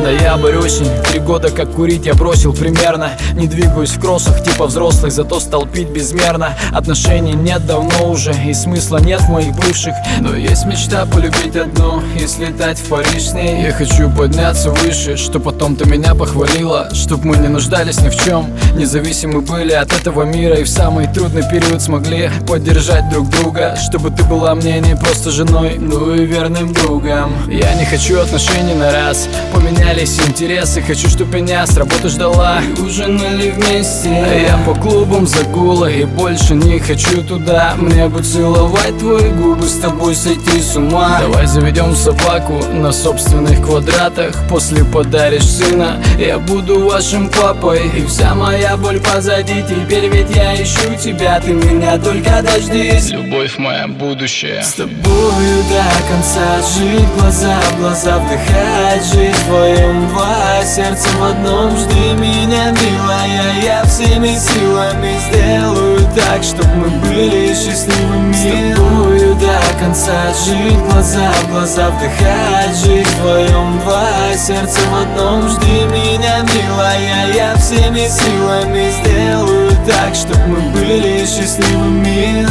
Ноябрь, осень, 3 года как курить я бросил примерно. Не двигаюсь в кроссах типа взрослых, зато стал пить безмерно. Отношений нет давно уже, и смысла нет в моих бывших. Но есть мечта полюбить одну и слетать в Париж с ней. Я хочу подняться выше, чтоб потом ты меня похвалила, чтоб мы не нуждались ни в чем, независимы были от этого мира, и в самый трудный период смогли поддержать друг друга. Чтобы ты была мне не просто женой, но и верным другом. Я не хочу отношений на раз, поменялись интересы. Хочу, чтоб меня с работы ждала и ужинали вместе. А я по клубам загула и больше не хочу туда. Мне бы целовать твои губы, с тобой сойти с ума. Давай заведем собаку на собственных квадратах. После подаришь сына, я буду вашим папой. И вся моя боль позади, теперь ведь я ищу тебя. Ты меня только дождись, любовь моя будущее. С тобою до конца жить, глаза в глаза вдыхать, жить вдвоем два, сердце в одном. Жди меня, милая, я всеми силами сделаю так, чтоб мы были счастливыми. С тобою до конца жить, глаза в глаза вдыхать, жить вдвоем два, сердце в одном. Жди меня, милая, я всеми силами сделаю так, чтоб мы были счастливыми.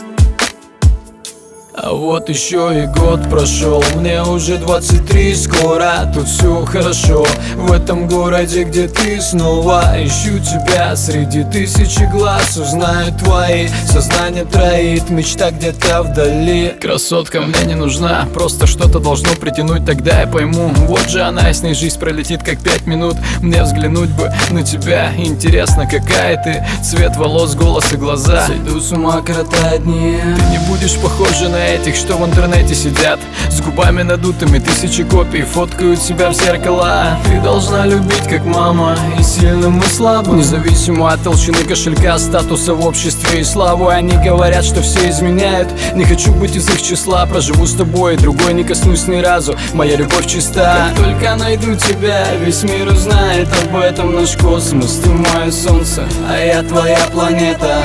А вот еще и год прошел, мне уже 23 скоро. Тут все хорошо, в этом городе, где ты снова. Ищу тебя среди тысячи глаз, узнаю твои. Сознание троит, мечта где-то вдали. Красотка мне не нужна, просто что-то должно притянуть, тогда я пойму. Вот же она, и с ней жизнь пролетит как 5 минут. Мне взглянуть бы на тебя, интересно, какая ты. Цвет волос, голос и глаза. Сойду с ума, коротая дни. Ты не будешь похожа на этих, что в интернете сидят с губами надутыми, тысячи копий фоткают себя в зеркала. Ты должна любить как мама, и сильным, и слабым, независимо от толщины кошелька, статуса в обществе и славы. Они говорят, что все изменяют, не хочу быть из их числа. Проживу с тобой, другой не коснусь ни разу, моя любовь чиста. Как только найду тебя, весь мир узнает об этом. Наш космос, ты мое солнце, а я твоя планета.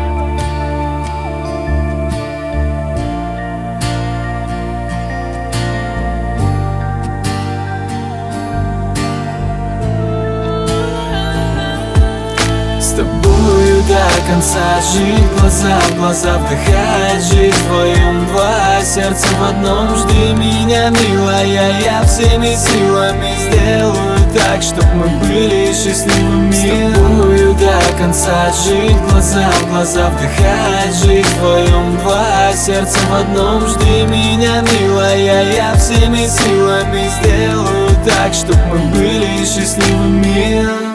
С тобою до конца жить, глаза в глаза вдыхать, жить вдвоем два, сердце в одном. Жди меня, милая, я всеми силами сделаю так, чтоб мы были счастливыми. С тобою до конца жить, глаза в глаза вдыхать, жить вдвоем два, сердце в одном. Жди меня, милая, я всеми силами сделаю так, чтоб мы были счастливыми.